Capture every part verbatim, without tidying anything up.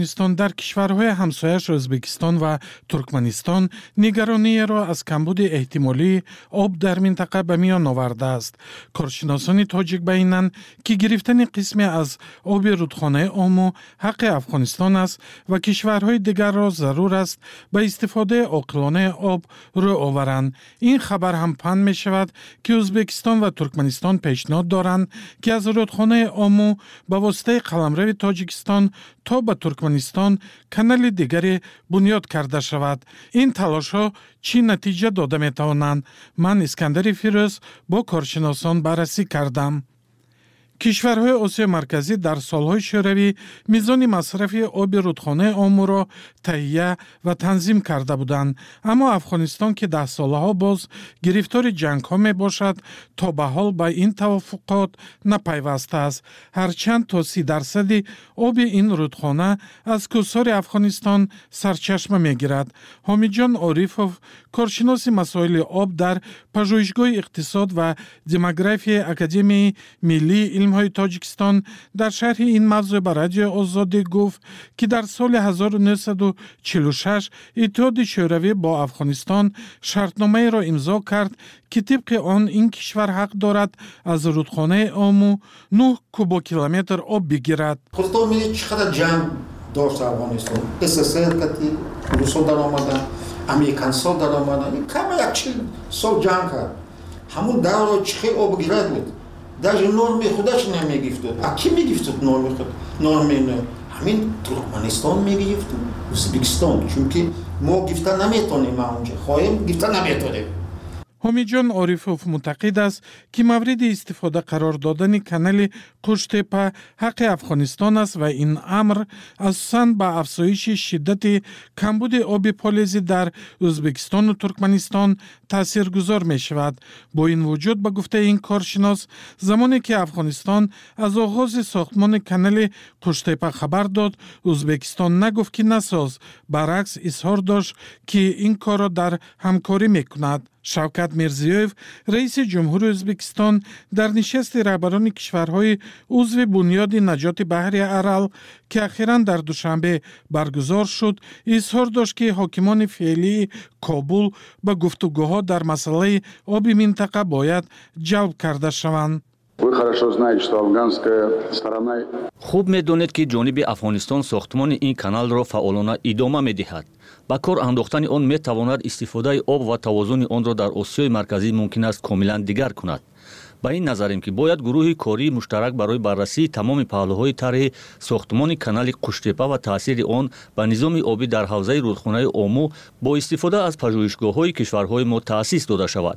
افغانستان در کشورهای همسایش ازبکستان و ترکمنستان نگرانی را از کمبود احتمالی آب در منطقه به میان آورده است. کارشناسان تاجیک بیانند که گرفتن قسمی از آب رودخانه آمو حق افغانستان است و کشورهای دیگر را ضرور است به استفاده عاقلانه آب رو آورند. این خبر هم پند می شود که ازبکستان و ترکمنستان پیشنهاد دارند که از رودخانه آمو به واسطه قلمرو تاجیکستان تا به ترکمنستان کانال دیگری بنیاد کرده شود. این تلاش ها چی نتیجه داده می توانند؟ من اسکندر فیروز با کارشناسان بررسی کردم. کشورهای آسیا مرکزی در سالهای شوروی میزان مصرف آب رودخانه آمو را تهیه و تنظیم کرده بودند، اما افغانستان که ده سالها باز گرفتار جنگ ها می باشد تا به حال به این توافقات نپیوسته است. هرچند تا سی درصد آب این رودخانه از کوهسار افغانستان سرچشمه می گیرد. حامد جان عارفوف، کارشناس مسائل آب در پژوهشگاه اقتصاد و دموگرافی اکادمی ملی علم های تاجیکستان در شرح این موضوع به رادیو آزادی گفت که در سال هزار و نهصد و چهل و شش اتحاد شوروی با افغانستان شرطنامه را امضا کرد که طبق آن این کشور حق دارد از رودخانه آمو نه کوب کیلومتر آب بگیرد. خودتون می‌بینید چقدر جنگ داشت افغانستان. اس اس ار کتی روسا در آمدن، امریکانسا در آمدن. این کم یک چیل سال جنگ کرد. همون دور چخه آب گیرد بود. даже نرمی خودش نمیگفتد. اکی میگفتد نرمی خود؟ نرمی نه. همین ترکمنستان میگفتد. ازبکستان. چون که ما گفته نمیتونیم اونجا. خواهیم گفته نمیتونیم. حامد جان عارفوف معتقد است که مورد استفاده قرار دادن کانال قوشتپه حق افغانستان است و این امر اساساً به افزایش شدت کمبود آب پالیزی در ازبکستان و ترکمنستان تاثیرگذار می شود. با این وجود به گفته این کارشناس زمانی که افغانستان از آغاز ساختمان کانال قوشتپه خبر داد، ازبکستان نگفت که نساز، برعکس اظهار داشت که این کار را در همکاری می کند. شوکت میرزیوف رئیس جمهور ازبکستان در نشست رهبران کشورهای عضو بنیاد نجات بحر ارال که اخیراً در دوشنبه برگزار شد اظهار داشت که حاکمان فعلی کابل به گفتگوها در مسئله آب منطقه باید جلب کرده شوند. خوب می‌دانید که جانب افغانستان ساختمان این کانال را فعالانه ادامه می‌دهد. با کار انداختن آن می‌تواند استفاده آب و توازن آن را در آسیای مرکزی ممکن است کاملا دیگر کند. با این نظریم که باید گروه کاری مشترک برای بررسی تمام پهلوهای طرح ساختمان کانال قوشتپه و تاثیر آن به نظام آبی در حوزه رودخانه آمو با استفاده از پژوهشگاه‌های کشورهای ما تأسیس داده شود.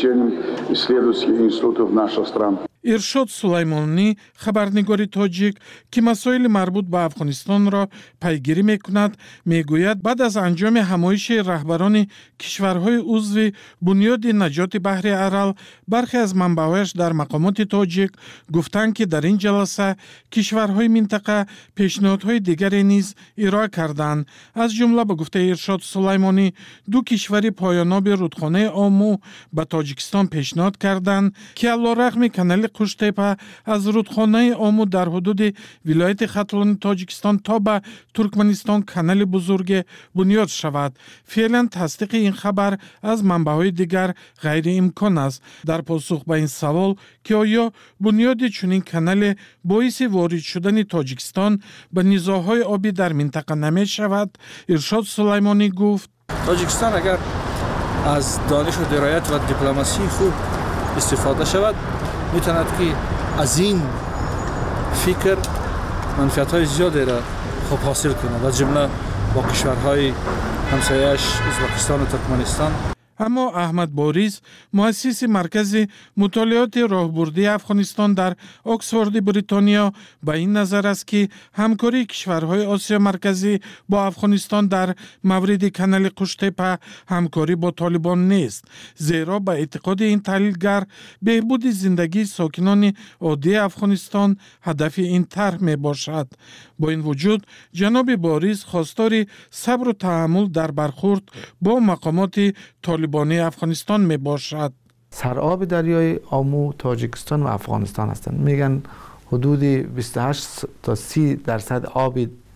ارشاد سلیمانی، خبرنگار تاجیک که مسائل مربوط به افغانستان را پیگیری می‌کند، می‌گوید بعد از انجام همایش رهبران کشورهای عضو بنیاد نجات بحر ارال، برخی از منبع‌هایش در مقامات تاجیک گفتند که در این جلسه کشورهای منطقه پیشنهادهای دیگری نیز ارائه کردند. از جمله به گفته ارشاد سلیمانی، دو کشور پایاناب رودخانه آمو به تاجیکستان پیشنهاد کردند که علیرغم کانال قوشتپه از رودخانه آمو در حدود ولایت ختلان تاجیکستان تا به ترکمنستان کانال بزرگ بنیاد شود. فعلا تصدیق این خبر از منبع‌های دیگر غیر امکان است. در پاسخ به این سوال که آیا بنیاد چنین کانال باعث وارد شدن تاجیکستان به نزاع‌های آبی در منطقه نمی شود، ارشاد سلیمانی گفت تاجیکستان اگر از دانش و درایت و دیپلماسی خوب استفاده شود میتواند که از این فکر منفعت‌های زیادی را خوب حاصل کند، از جمله با کشورهای همسایه‌اش ازبکستان و ترکمنستان. اما احمد باریز، مؤسس مرکز مطالعات راهبردی افغانستان در اکسفورد بریتانیا، با این نظر است که همکاری کشورهای آسیا مرکزی با افغانستان در مورد کانال قوشتپه همکاری با طالبان نیست، زیرا به اعتقاد این تحلیلگر بهبود زندگی ساکنان عادی افغانستان هدف این طرح می باشد. با این وجود جناب باریز خواستار صبر و تحمل در برخورد با مقامات طالبانی افغانستان می باشد. سرآب دریای آمو تاجیکستان و افغانستان هستند. میگن حدود بیست و هشت تا سی درصد آب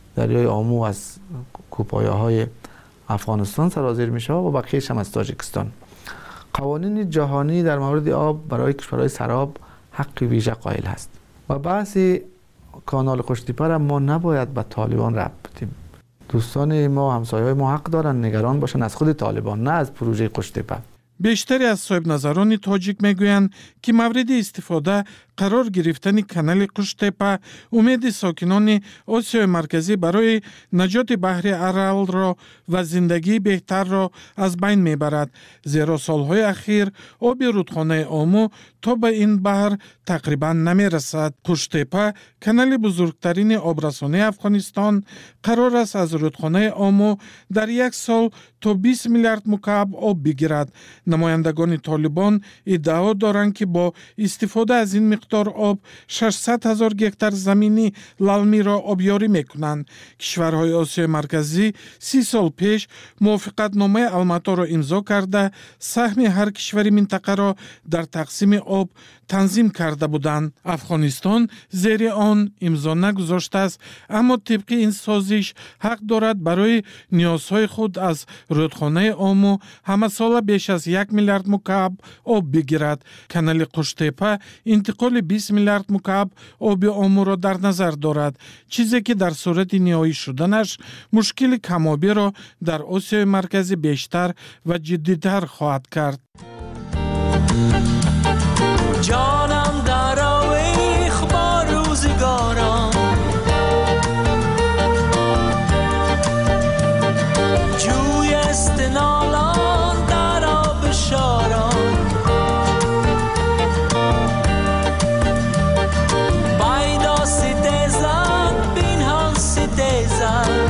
دریای آمو از کوهپایه‌های افغانستان سرازیر میشه و بقیه‌اش هم از تاجیکستان. قوانین جهانی در مورد آب برای کشورهای سراب حق ویژه قائل هست و بحث کانال قشتیپه ما نباید به طالبان ربط بدیم. دوستان ما، همسایه‌های ما حق دارن نگران باشن از خود طالبان، نه از پروژه قشتیپه. بیشتری از صاحب نظران تاجیک میگویند که مورد استفاده قرار گرفتن کانال قشتیپه امید ساکنان آسیای مرکزی برای نجات بحر ارال را و زندگی بهتر را از بین میبرد، زیرا سالهای اخیر آب رودخانه آمو تا به این بحر تقریبا نمیرسد. قشتیپه کانال بزرگترین آبرسانی افغانستان قرار است از رودخانه آمو در یک سال تا بیست میلیارد مکعب آب بگیرد. نمایندگان طالبان ادعا دارند که با استفاده از این مقدار آب ششصد هزار گکتار زمینی للمی را آبیاری میکنند. کشورهای آسیای مرکزی سی سال پیش موافقتنامه الماتا را امضا کرده سهم هر کشوری منطقه را در تقسیم آب تنظیم کرده بودند. افغانستان زیر آن امضا نگذاشته است، اما طبق این سازش حق دارد برای نیازهای خود از رودخانه آمو همه سال بیش از یک میلیارد مکعب آب بگیرد. کانال قشتیپه انتقال بیست میلیارد مکعب آب آمو را در نظر دارد، چیزی که در صورت نهایی شدنش مشکل کم‌آبی را در آسیای مرکزی بیشتر و جدی‌تر خواهد کرد. جانم در آویخ با روزگارم، جوی استنالان در آب شارم، بایدا ستیزن بینهان ستیزن،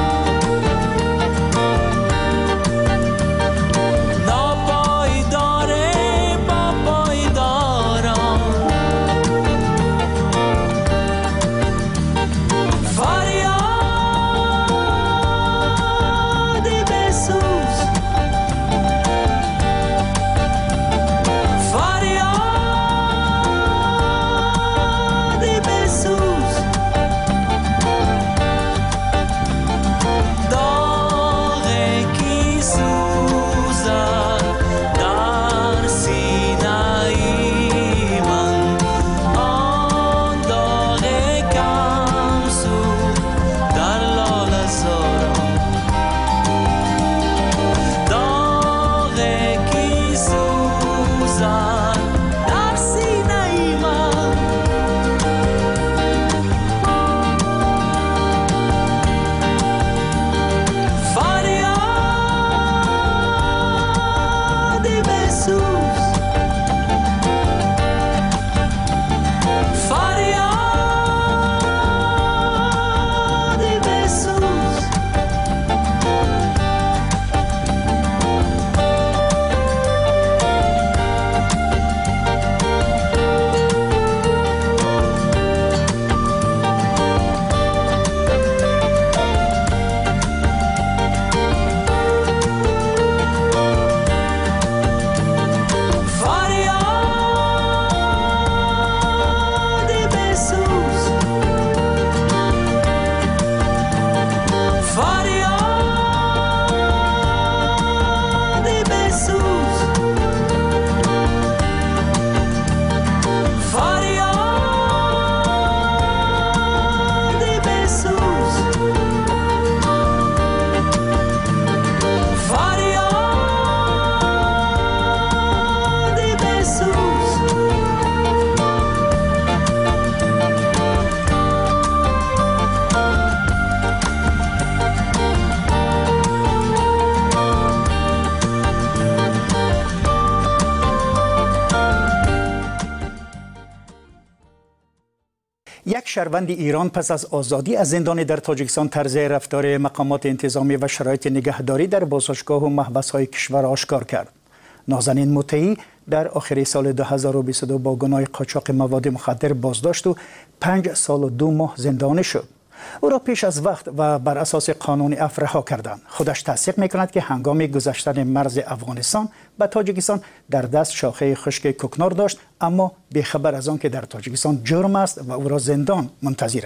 یک شهروند ایران پس از آزادی از زندان در تاجیکستان طرز رفتار مقامات انتظامی و شرایط نگهداری در بازداشتگاه و محبس‌های کشور آشکار کرد. نازنین مطیعی در آخر سال دو هزار و بیست و دو با گناه قاچاق مواد مخدر بازداشت و پنج سال و دو ماه زندانی شد. او را پیش از وقت و بر اساس قانون عفو رها کردند. خودش تصدیق می‌کند که هنگام گذشتن مرز افغانستان به تاجیکستان در دست شاخه خشک کوکنار داشت، اما بی‌خبر از آن که در تاجیکستان جرم است و او را زندان منتظر است.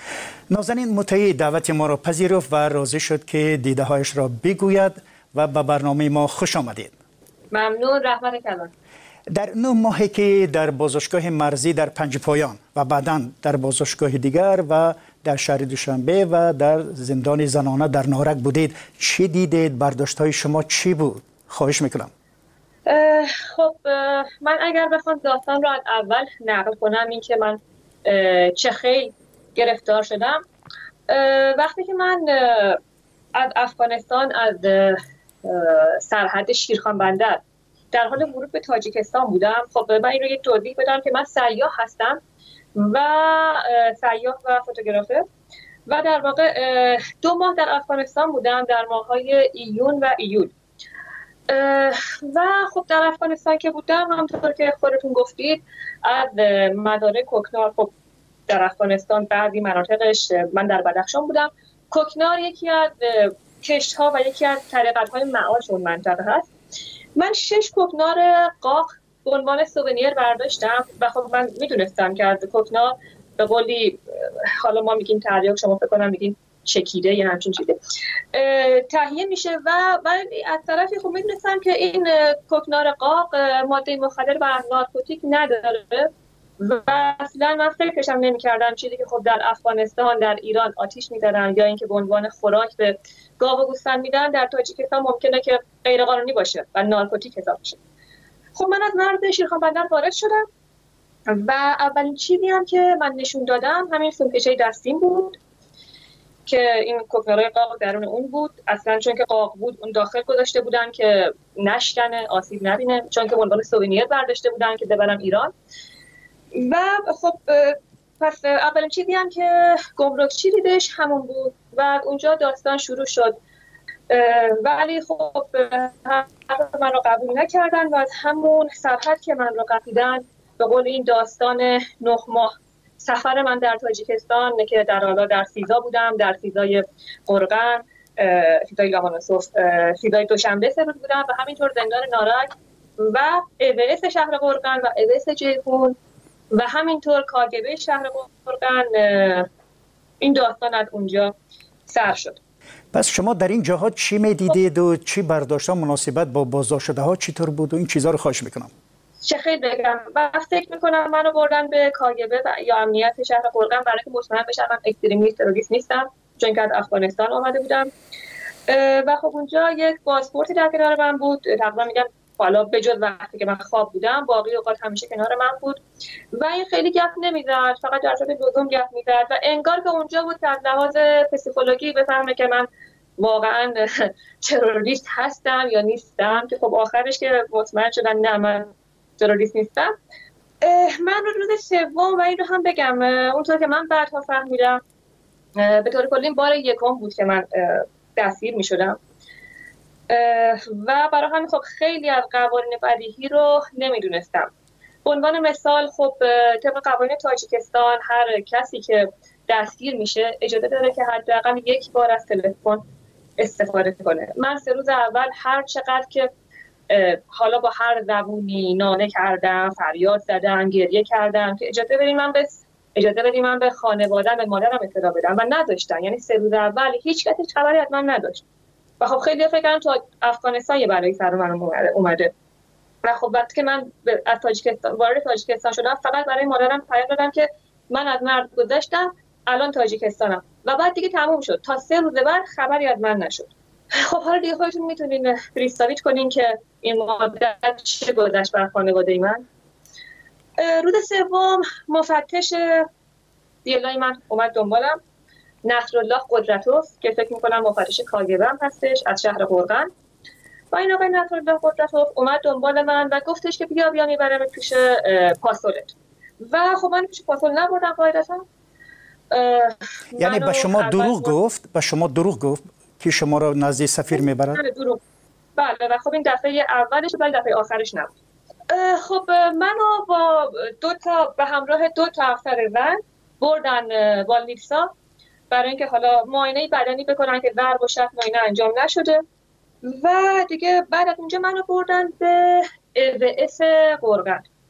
نازنین مطیعی دعوت ما را پذیرفت و راضی شد که دیده هایش را بگوید و به برنامه ما خوش آمدید. ممنون. رحمت کلان. در نه ماهی که در بازداشتگاه مرزی در پنجپایان و بعداً در بازداشتگاه دیگر و در شهر دوشنبه و در زندان زنانه در نارک بودید، چی دیدید؟ برداشت‌های شما چی بود؟ خواهش میکنم. خب من اگر بخوام داستان را از اول نقل کنم، این که من چه خیلی گرفتار شدم. وقتی که من از افغانستان از سرحد شیرخان بندر در حال ورود به تاجیکستان بودم، خب من این رو یک توضیح بدم که من سیاح هستم و سیاح و فوتوگرافر و در واقع دو ماه در افغانستان بودم، در ماه‌های ایون و ایول. و خب در افغانستان که بودم، همونطور که خودتون گفتید، از مدارک کوکنار، خب در افغانستان بعضی مناطقش، من در بدخشان بودم، کوکنار یکی از کشت‌ها و یکی از طریقت‌های معاش اون منطقه هست. من شش کوکنار قاق به عنوان سوونیر برداشتم و خب من میدونستم که از کوکنار به قولی، حالا ما میگیم تریاک، شما فکر کنم میگین چکیده یا همچین چیزی، تهیه میشه و ولی از طرفی خب میدونستم که این کوکنار قاق ماده مخدر و نارکوتیک نداره و اصلا من فکرشم نمی‌کردم چیزی که خب در افغانستان، در ایران آتیش می‌زدن یا اینکه به عنوان خوراک به گاو و گوسفند میدن، در تاجیکستان ممکنه که غیر قانونی باشه و نارکوتیک حساب بشه. خب من از مرز شیرخان بندر وارد شدم و اولین چیزی هم که من نشون دادم همین سومکشه دستیم بود که این کوکنارهای قاق درون اون بود. اصلا چون که قاق بود اون داخل گذاشته بودن که نشکنه، آسیب نبینه، چون که به عنوان سوونیر برداشته بودن که ببرم ایران. و خب پس اولین چیزی هم که گمرکچی دیدش همون بود و اونجا داستان شروع شد. ولی خب من رو قبول نکردن و از همون سرحد که من رو قپیدن، به قول این داستان نه ماه سفر من در تاجیکستان که در حالا در سیزا بودم، در سیزای قرغن، سیزای لاهانوسوف، سیزای دوشنبه سه روز بودم و همینطور زندان نارک و اویس شهر قرغن و اویس جیهون و همینطور کاگبه شهر قرغن. این داستان از اونجا سر شد. پس شما در این جاها چی میدیدید و چی برداشتان مناسبت با بازداشت شده ها چطور بود و این چیزها رو خواهش میکنم؟ چه خیلی بگم و فکر میکنم منو بردن به کاگبه و یا امنیت شهر قرغن برای که مطمئن بشم من اکستریمیست تروریست نیستم، چون که از افغانستان آمده بودم. و خب اونجا یک پاسپورتی در کنار من بود، تقریبا میگم حالا به جز وقتی که من خواب بودم باقی اوقات همیشه کنار من بود و این خیلی گپ نمیزد، فقط در صورت لزوم گپ میزد و انگار که اونجا بود که از لحاظ پسیکولوژی بفهمه که من واقعا تروریست هستم یا نیستم، که خب آخرش که مطمئن شدن نه من تروریست نیستم. من روز سوم و این رو هم بگم اونطور که من بعدها فهمیدم به طور کلی بار یکم بود که من دستگیر میشدم و برای همین خب خیلی از قوانین بدیهی رو نمیدونستم. به عنوان مثال خب طبق قوانین تاجیکستان هر کسی که دستگیر میشه اجازه داره که حداقل یک بار از تلفن استفاده کنه. من سه روز اول هر چقدر که حالا با هر زبونی ناله کردم، فریاد زدم، گریه کردم که اجازه بدید من به اجازه بدید من به خانواده‌ام، به مادرم اطلاع بدم و نداشتن. یعنی سه روز اول هیچ کسی خبری از من نداشت و خب خیلی فکر کردم تو افغانستان یه بلایی سر من اومده و خب وقتی که من از تاجیکستان وارد تاجیکستان شدم فقط برای مادرم پیام دادم که من از مرز گذشتم، الان تاجیکستانم و بعد دیگه تموم شد. تا سه روز بعد خبری از من نشد. خب حالا دیگه خودتون میتونین پریستاویچ کنین که این مدت چه گذشت بر خانواده من. روز سوم مفتش دیلای من اومد دنبالم، نصرالله قدرتوف که فکر میکنم مفتش کاگبه هم هستش از شهر قرغن و این آقای نصرالله قدرتوف اومد دنبال من و گفتش که بیا بیا میبرم پیش پاسولت و خب من پیش پاسول نبردم قاعدتا. یعنی به شما دروغ گفت به شما دروغ گفت که شما رو نزد سفیر میبرد؟ بله و خب این دفعه اولش ولی دفعه آخرش نبود. خب منو با دو تا به همراه دو تا افسر زن بردن والنیتسا برای اینکه حالا معاینه بدنی بکنن که ضرب و شتم معاینه انجام نشده و دیگه بعد از اونجا منو بردن به اویس قرغن.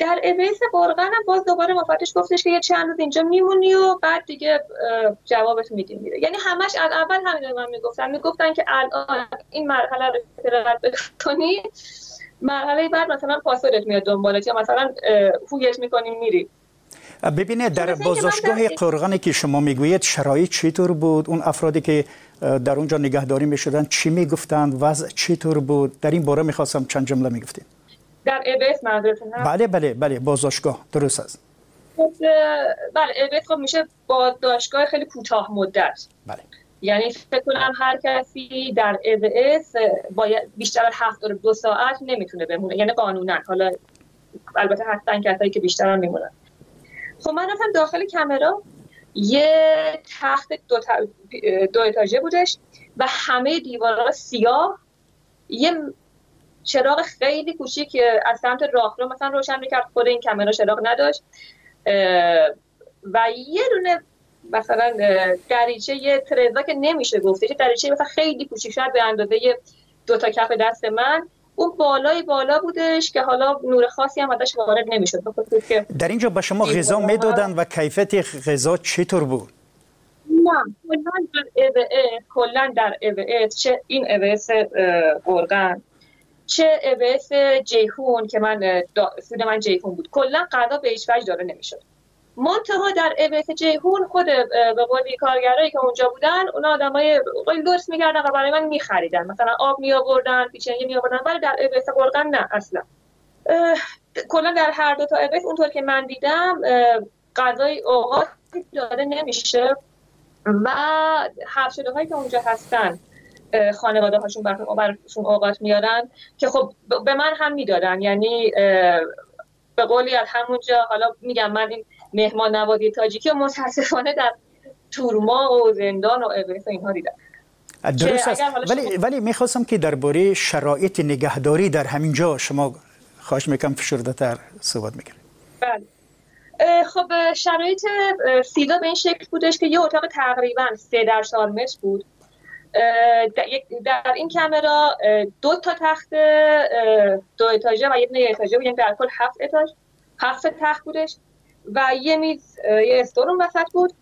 در ایبیس قرغن هم باز دوباره مفتش گفتش که یه چند روز اینجا میمونی و بعد دیگه جوابت میدیم میره. یعنی همش از اول همین رو من میگفتن میگفتن که الان این مرحله رو رد بکنی، مرحله بعد مثلا پاسپورت میاد دنبالت یا مثلا هویت میکنیم میری. ببینید در بازداشتگاه قرغنی که شما میگویید شرایط چطور بود؟ اون افرادی که در اونجا نگهداری میشدن چی میگفتند؟ وضع چطور بود؟ در این باره میخواستم چند جمله میگفتید. در ایبیس منظورتون هست؟ بله بله بله بازداشتگاه درست است. بله ایبیس خب میشه بازداشتگاه خیلی کوتاه مدت. بله. یعنی فکر کنم هر کسی در ایبیس باید بیشتر از هفتاد و دو ساعت نمیتونه بمونه، یعنی قانونا. حالا البته هستن کسایی که بیشتر هم میمونن. خب من رفتم داخل کامرا، یه تخت دو, تا... دو اتاژه بودش و همه دیوارها سیاه، یه چراغ خیلی کوچیک از سمت راهرو مثلا روشن میکرد، خود این کامرا چراغ نداشت و یه دونه مثلا دریچه، یه ترزا که نمیشه گفته، یه دریچه مثلا خیلی کوچیک شد به اندازه دو تا کف دست من، اون بالای بالا بودش که حالا نور خاصی هم ازش وارد نمیشد. در اینجا به شما غذا میدادن و کیفیت غذا چطور بود؟ نه کلا در ایبیس، کلا در ایبیس، چه این ایبیس قرغن چه ایبیس جیهون که من سود من جیهون بود، کلا غذا به هیچ وجه داره نمیشد. منتها در ایبیس جیهون خود به قولی کارگرایی که اونجا بودن، اونا آدمای خیلی درست می‌کردن و برای من می‌خریدن، مثلا آب می‌آوردن، پیچنگی می‌آوردن، ولی در ایبیس قرغن نه اصلا. کلا در هر دو تا ایبیس اونطور که من دیدم غذای اوقات داده نمیشه و حبس شده‌هایی که اونجا هستن خانواده هاشون براشون اوقات میارن که خب به من هم میدادن. یعنی به قولی از همونجا، حالا میگم من این مهمان نوازی تاجیکی و متاسفانه در تورما و زندان و ایبیس اینها دیدم. درست است. ولی ولی میخواستم که درباره شرایط نگهداری در همین جا شما خواهش میکنم فشرده‌تر صحبت میکنید. بله. خب شرایط سیدا به این شکل بودش که یه اتاق تقریبا سه در چهار متر بود. در این کامرا دو تا تخت دو اتاژه و یه دونه اتاژه بود، یعنی در کل هفت اتاژ، هفت تخت بودش و یه میز، یه استورون وسط بود،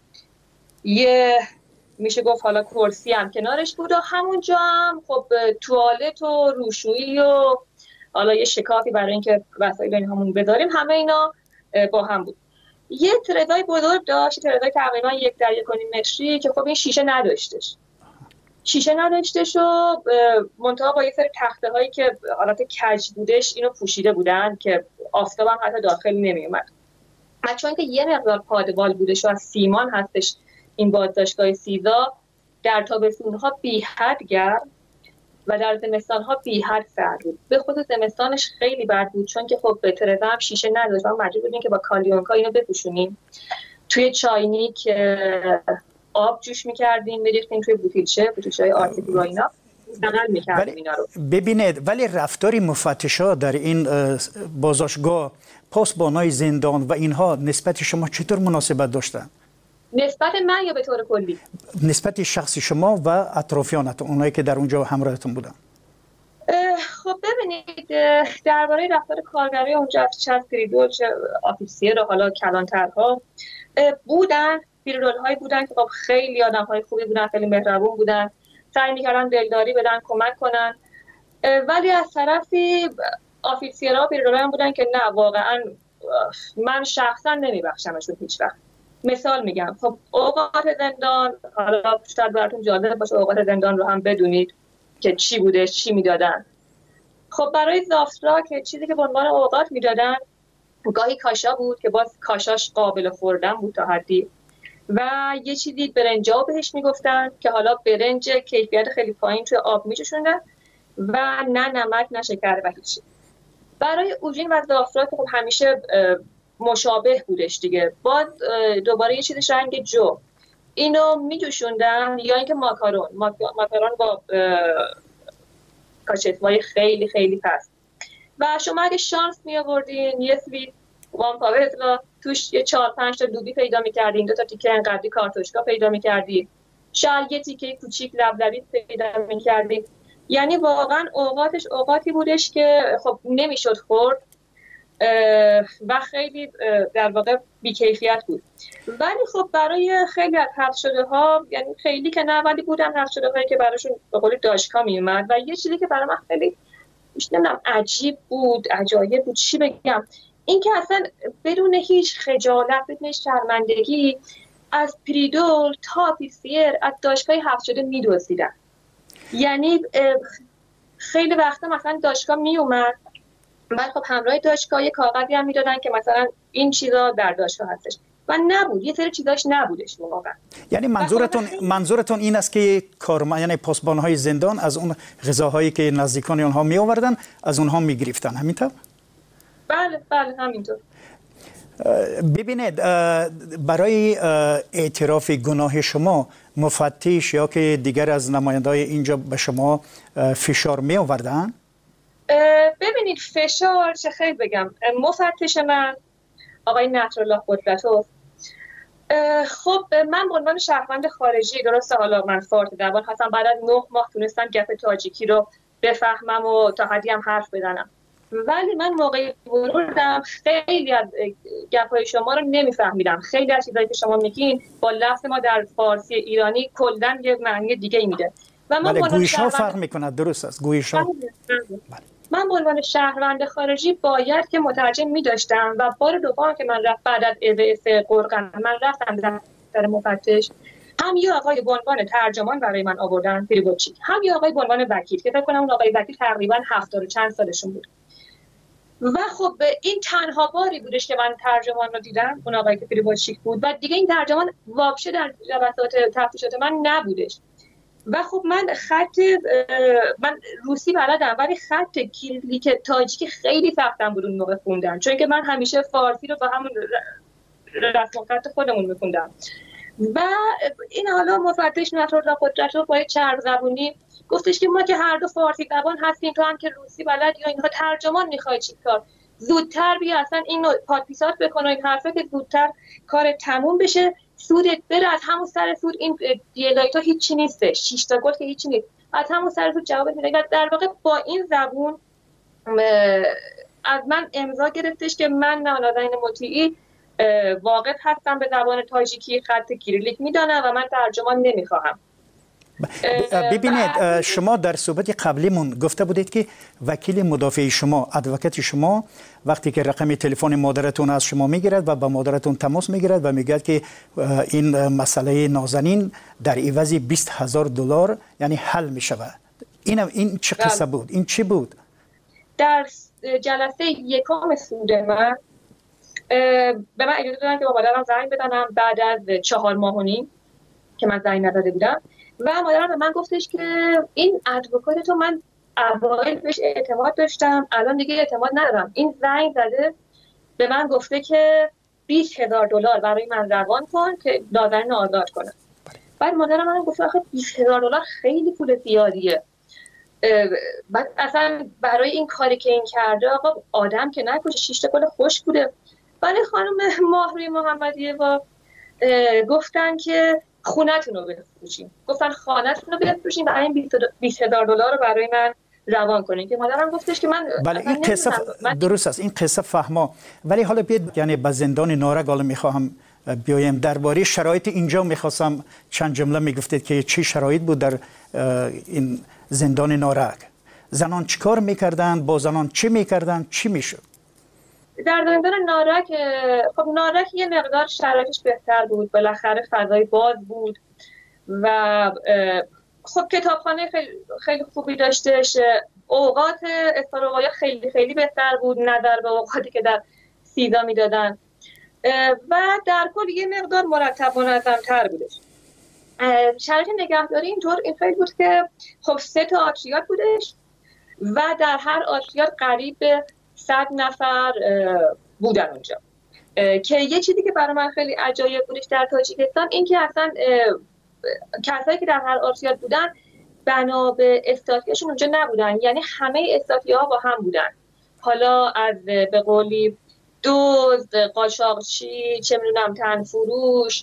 یه میشه گفت حالا کرسی هم کنارش بود و همونجا هم خب توالت و روشویی و حالا یه شکافی برای اینکه وسایل اینهامون بذاریم، همه اینا با هم بود. یه ترزای بزرگ داشت، ترزای تقریبا یک در یک و نیم متری که خب این شیشه نداشتش. شیشه نداشتش و منتها با یه سری تخته هایی که حالت کج بودش اینو پوشیده بودن که آفتاب هم حتی داخل نمی اومد. و چون که یه مقدار پادبال بودش و از سیمان هستش این بازداشتگاه سیدا، در تابستون ها بی حد گرم و در زمستان ها بی حد سرد بود. به خصوص زمستانش خیلی بد بود چون که خب به ترزه هم شیشه نداشت و مجبور بودیم که با کالیونکا اینو بپوشونیم. توی چاینیک آب جوش می‌کردیم، می‌ریختیم توی بوتیلچه، بوتیلچه‌های آرتیفی و اینا نقل می‌کردیم اینا رو. ببینید ولی رفتاری مفتشا در این بازداشتگاه، پاسبانای زندان و اینها نسبت شما چطور مناسبت داشتن؟ نسبت من یا به طور کلی؟ نسبت شخصی شما و اطرافیانتون، اونایی که در اونجا همراهتون بودن. خب ببینید درباره رفتار کارگرای اونجا، چه از پریدول چه آفیسیر و حالا کلانترها بودن، پیرول هایی بودن که خب خیلی آدم های خوبی بودن، خیلی مهربون بودن، سعی میکردن دلداری بدن، کمک کنن. ولی از طرفی آفیسیرها و پیرول هم بودن که نه واقعا من شخصا نمیبخشمشون هیچ وقت. مثال میگم، خب اوقات زندان، حالا شاید براتون جالب باشه اوقات زندان رو هم بدونید که چی بوده، چی میدادن. خب برای زافترا که چیزی که به عنوان اوقات میدادن گاهی کاشا بود که باز کاشاش قابل خوردن بود تا حدی، و یه چیزی برنجا بهش میگفتن که حالا برنج کیفیت خیلی پایین توی آب میچشوندن و نه نمک نه شکر و هیچ. برای اوژین و زافترا که خب همیشه مشابه بودش دیگه، باز دوباره یه چیزش رنگ جو، اینو میجوشوندن یا اینکه ماکارون ماکارون با کاچتوای خیلی خیلی پست. و شما اگه شانس می آوردین یه سویت وان پاورتلا توش یه چهار پنج تا دوبی پیدا می‌کردین، دو تا تیکه انقدری کارتوشکا پیدا می‌کردین، شاید یه تیکه کوچیک لبلبی پیدا می‌کردین. یعنی واقعا اوقاتش اوقاتی بودش که خب نمیشد خورد و خیلی در واقع بیکیفیت بود. ولی خب برای خیلی از حذف شده ها، یعنی خیلی که نه ولی بودن حذف شده هایی که براشون به قول داشکا می اومد. و یه چیزی که برای من خیلی نمیدونم عجیب بود، عجایب بود، چی بگم، این که اصلا بدون هیچ خجالت، بدون هیچ شرمندگی از پریدول تا پیسیر از داشکای حذف شده میدزدیدن. یعنی خیلی وقتا مثلا داشکا می اومد، بعد خب همراه داشکا یه کاغذی هم میدادن که مثلا این چیزا در داشکا هستش و نبود، یه سری چیزاش نبودش واقعا. یعنی منظورتون منظورتون این است که کارمند، یعنی پاسبان‌های زندان از اون غذاهایی که نزدیکان اونها می آوردن از اونها می گرفتن، همینطور؟ بله بله همینطور. ببینید برای اعتراف گناه شما مفتش یا که دیگر از نماینده‌های اینجا به شما فشار می آوردن؟ ببینید فشار چه خیلی بگم، مفتش من آقای نصرالله قدرتوف، خب من به عنوان شهروند خارجی، درسته حالا من فارسی زبان هستم، بعد از نه ماه تونستم گپ تاجیکی رو بفهمم و تا حدی هم حرف بزنم، ولی من موقعی ورودم خیلی از گپ‌های شما رو نمیفهمیدم. خیلی از چیزایی که شما میگین با لفظ ما در فارسی ایرانی کلاً یه معنی دیگه ای میده و من بله گویش ها شهروند... فرق میکنه، درست است گویش ها. من به عنوان شهروند خارجی باید که مترجم می‌داشتم و بار دوم که من رفت بعد از اویس قرقن من رفتم دفتر مفتش، هم یه آقای به عنوان ترجمان برای من آوردن پریبوچی، هم یه آقای به عنوان وکیل که فکر کنم اون آقای وکیل تقریبا هفتاد و چند سالشون بود. و خب این تنها باری بودش که من ترجمان رو دیدم، اون آقای که پریبوچیک بود و دیگه این ترجمان واقشه در جلسات تفتیشات من نبودش. و خب من خط من روسی بلدم ولی خط کلیک تاجیکی خیلی سختم بود اون موقع خوندن، چون که من همیشه فارسی رو با همون رسم خط خودمون میخوندم. و این حالا مفتش نصرالله قدرتوف با چرب زبونی گفتش که ما که هر دو فارسی زبان هستیم، تو هم که روسی بلد یا اینها ترجمان میخوای چی کار، زودتر بیا اصلا اینو پادپیسات بکن و این حرفه که زودتر کار تموم بشه، سودت بره، از همون سر سود این دیلایت ها هیچی نیسته، شش تا گل که هیچی نیست، از همون سر سود جواب میده. در واقع با این زبون از من امضا گرفتش که من نازنین مطیعی واقف هستم به زبان تاجیکی، خط کیریلیک میدانم و من ترجمان نمیخواهم. ببینید شما در صحبت قبلیمون گفته بودید که وکیل مدافع شما، ادوکات شما، وقتی که رقم تلفن مادرتون از شما میگیرد و با مادرتون تماس میگیرد و میگه که این مسئله نازنین در عوض بیست هزار دلار یعنی حل میشود، این این چه قصه بود؟ این چی بود؟ در جلسه یکم سود من به من اجازه دادن که با مادرم زنگ بزنم بعد از چهار ماه و نیم که من زنگ نداده بودم و مادرم به من گفتش که این ادوکات تو من اوایل بهش اعتماد داشتم، الان دیگه اعتماد ندارم، این زنگ زده به من گفته که بیست هزار دلار برای من روان کن که نازنین آزاد کنم. بعد مادرم من گفت آخه بیست هزار دلار خیلی پول زیادیه، بعد اصلا برای این کاری که این کرده آقا آدم که نکشه، شش تا گل خوش بوده. ولی خانم ماهروی محمدیه با گفتن که خونه‌تون رو بفروشین، گفتن خانه‌تون رو بفروشین و این بیست هزار دلار رو برای من روان کنین که مادرم گفتش که من بله این قصه درست است، این قصه فهما. ولی حالا بیاد یعنی به زندان نارنج حالا میخواهم بیایم درباره شرایط اینجا، میخواستم چند جمله میگفتید که چی شرایط بود در این زندان نارنج، زنان چیکار میکردن، با زنان چی میکردن، چی میشد در زندان نارک؟ خب نارک یه مقدار شرایطش بهتر بود، بالاخره فضای باز بود و خب کتابخانه خیلی, خیلی خوبی داشتش، اوقات استراحت خیلی خیلی بهتر بود نظر به اوقاتی که در سیدا میدادن و در کل یه مقدار مرتب و منظم‌تر بودش. شرایط نگهداری اینطور این خیلی بود که خب سه تا آتریات بودش و در هر آتریات قریب به صد نفر بودن اونجا، که یه چیزی که برای من خیلی عجایب بودش در تاجیکستان این که اصلا کسایی که در هر آتریات بودن بنا به استاتیاشون اونجا نبودن، یعنی همه استاتیاها با هم بودن، حالا از به قولی دزد، قاچاقچی، چه میدونم تنفروش،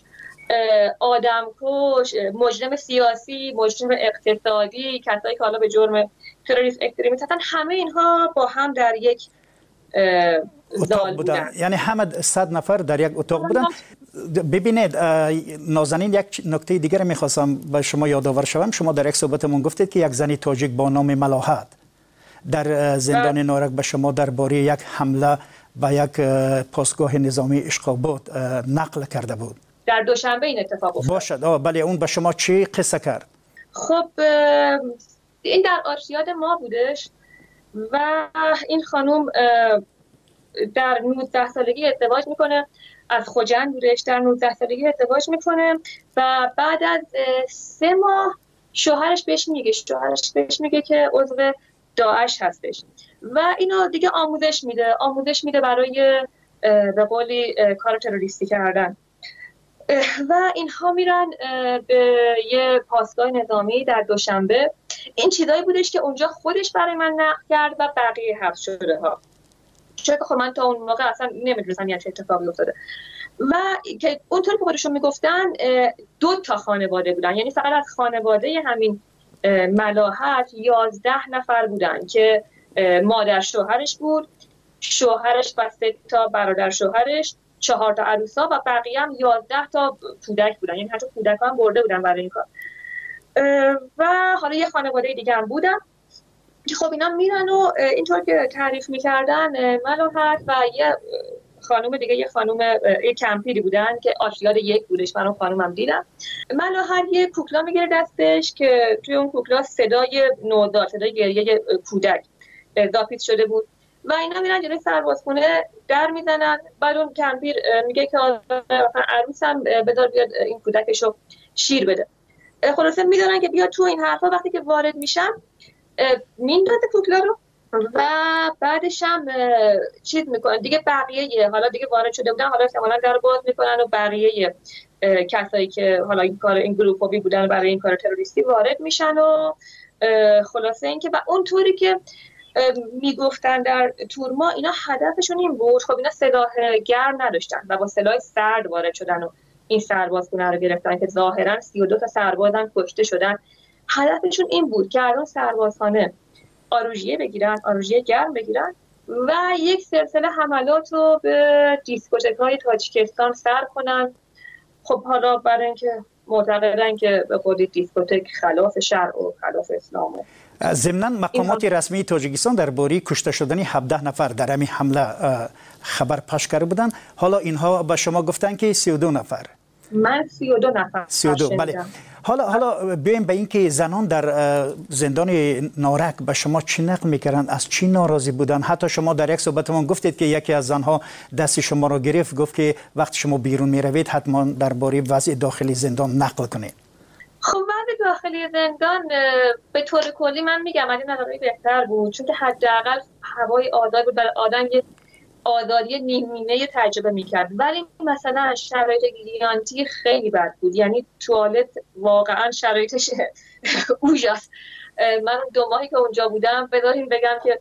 آدمکش، مجرم سیاسی، مجرم اقتصادی، کسایی که حالا به جرم تروریسم اکستریمیسم هستن، همه اینها با هم در یک اتاق بودن. یعنی همه صد نفر در یک اتاق بودن. ببینید نازنین، یک نکته دیگر میخواستم به شما یادآور شوم. شما در یک صحبتمون گفتید که یک زنی تاجیک با نام ملاحت در زندان نارک به شما درباره یک حمله به یک پاسگاه نظامی اشقابات نقل کرده بود. در دوشنبه این اتفاق افتاد. باشد. آه بله، اون به شما چی قصه کرد؟ خب این در آرشیاد ما بودش و این خانم در نوزده سالگی ازدواج میکنه، از خوجند بودش، در نوزده سالگی ازدواج میکنه و بعد از سه ماه شوهرش بهش میگه شوهرش بهش میگه که عضو داعش هستش و اینو دیگه آموزش میده آموزش میده برای به قولی کار تروریستی کردن و اینها میرن به یه پاسگاه نظامی در دوشنبه. این چیزایی بودش که اونجا خودش برای من نقل کرد و بقیه حبس شده ها، چون خب من تا اون موقع اصلا نمیدونستم یه چه اتفاقی افتاده و که اونطوری که خودشون میگفتن دو تا خانواده بودن، یعنی فقط از خانواده همین ملاحت یازده نفر بودن که مادر شوهرش بود، شوهرش و سه تا برادر شوهرش، چهار تا عروسا و بقیه هم یازده تا کودک بودن، یعنی حتی کودک هم برده بودن برای این کار. و حالا یه خانواده دیگه هم بودن که خب اینا میرن و اینطور که تعریف میکردن ملاحت و یه خانم دیگه، یه خانم یه کمپیری بودن که آشیاد یک بودش، من اون خانومم دیدم. ملاحت یه کوکلا میگیره دستش که توی اون کوکلا صدای نوزاد، صدای گریه کودک اضافه شده بود و اینا میرن جلوی سربازخونه در میزنن. بعد اون کمپیر میگه که عروسم بذار بیاد این کودکشو شیر بده. خلاصه میدونن که بیاد تو. این حرفا وقتی که وارد میشن میندازه کوکلا رو و بعدش هم چیز میکنن دیگه. بقیه حالا دیگه وارد شده بودن، حالا احتمالاً در باز میکنن و بقیه کسایی که حالا این کار این گروهی بودن برای این کار تروریستی وارد میشن و خلاصه اینکه و اونطوری که میگفتن در تورما اینا هدفشون این بود. خب اینا سلاح گرم نداشتن و با سلاح سرد وارد شدن و این سربازخونه رو گرفتن که ظاهرا سی و دو تا سربازن کشته شدن. هدفشون این بود که از اون سربازخانه آروژیه بگیرن، آروژیه گرم بگیرن و یک سلسله حملات رو به دیسکوتک‌های تاجیکستان سر کنن. خب حالا برای اینکه معتقدن که به خودی دیسکوتک خلاف شرع و خلاف اسلامه. ضمناً مقامات رسمی تاجیکستان درباره کشته شدن هفده نفر در همین حمله خبر پخش کرده بودن. حالا اینها به شما گفتن که سی و دو نفر. من سی و دو نفر. سی و دو بله. حالا حالا بیایم به این که زنان در زندان نارک به شما چی نقل میکردن، از چی ناراضی بودن؟ حتی شما در یک صحبتمون گفتید که یکی از زنها دست شما رو گرفت، گفت که وقتی شما بیرون میروید حتما درباره وضع داخلی زندان نقل کنید. خب وضع داخلی زندان به طور کلی من میگم از این نظر بهتر بود، چون که حداقل هوای آزاد بود، برای آدم یه آزادی نیمینه تجربه میکرد. ولی مثلا شرایط گیلانتی خیلی بد بود، یعنی توالت واقعا شرایطش اوجاست. من دو ماهی که اونجا بودم بذاریم بگم که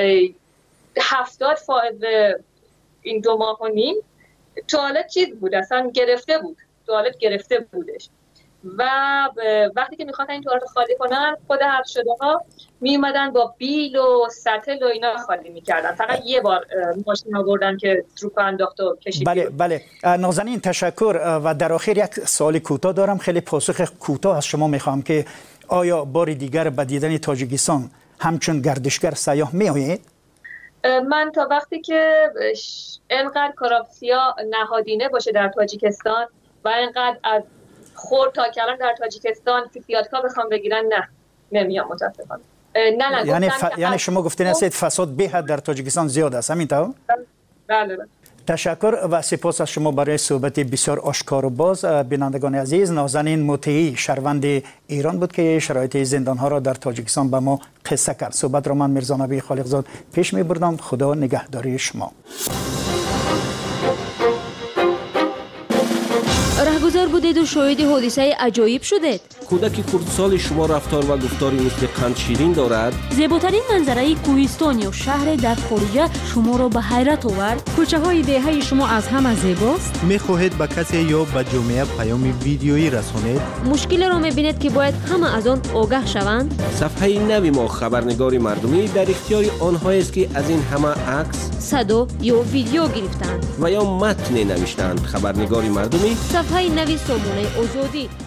هفتاد فائز این دو ماه و نیم توالت چیز بود، اصلا گرفته بود، توالت گرفته بودش و وقتی که میخواستن این توالت خالی کنن خود حبس شده ها می اومدن با بیل و سطل و اینا خالی میکردن. فقط یه بار ماشین آوردن که تروپ انداخت و کشید. بله بله نازنین تشکر. و در آخر یک سوال کوتاه دارم، خیلی پاسخ کوتاه از شما میخوام که آیا بار دیگر به دیدن تاجیکستان همچون گردشگر سیاح میآیید؟ من تا وقتی که اینقدر کراپسیا نهادینه باشه در تاجیکستان و اینقدر از خورد تا کلان در تاجیکستان فیفیاتکا بخوام بگیرن نه نمیام متاسفانه. نه نه یعنی ف... یعنی شما گفتین است فساد به حد در تاجیکستان زیاد است، همینطور؟ بله بله. تشکر و سپاس از شما برای صحبت بسیار آشکار و باز. بینندگان عزیز، نازنین مطیعی شهروند ایران بود که شرایط زندان ها را در تاجیکستان به ما قصه کرد. صحبت را من میرزا نبی خالقزاد پیش میبردم. خدا نگهداری شما. برگزار بودید و شاهد حادثه عجایب شدید. کودک کردسال شما رفتار و گفتاری مثل قند شیرین دارد. زیباترین منظره کوهستان یا شهر در خارج شما را به حیرت آورد. کوچه های دهه شما از همه زیباست. میخواهید به کسی یا به جامعه پیام ویدیویی رسانید؟ مشکل را میبینید که باید همه از آن آگاه شوند. صفحه نوی ما خبرنگاری مردمی در اختیار آنهایی است که از این همه عکس، صدا یا ویدیو گرفتند و یا متن نوشتند. خبرنگاری مردمی، صفحه نوی سامانه آزادی.